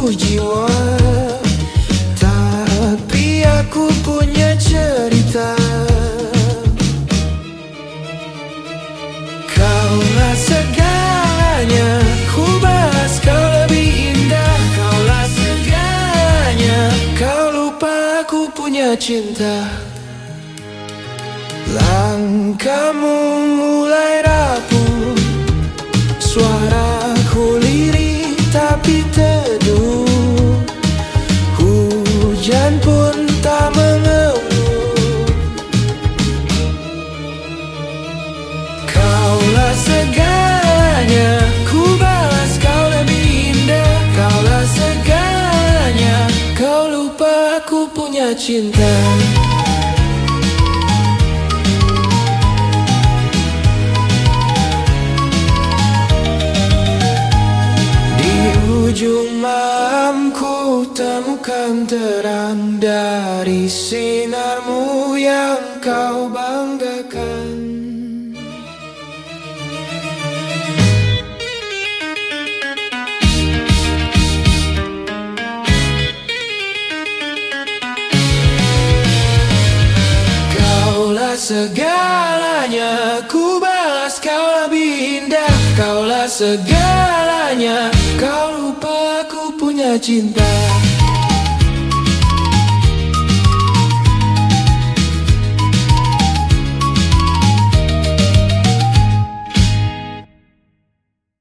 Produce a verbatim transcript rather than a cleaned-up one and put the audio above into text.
seluruh jiwa. Tapi aku punya cerita. Kaulah segalanya, ku balas kau lebih indah. Kaulah segalanya, kau lupa aku punya cinta. Langkahmu mulai rapuh, suaraku lirik tapi teduh. Hujan pun tak mengeluh. Kaulah segalanya, ku balas kau lebih indah. Kaulah segalanya, kau lupa aku punya cinta. Ujung malam ku temukan terang dari sinarmu yang kau banggakan. Kaulah segalanya, ku balas kau lebih indah. Kaulah segalanya, kau lupa aku punya cinta.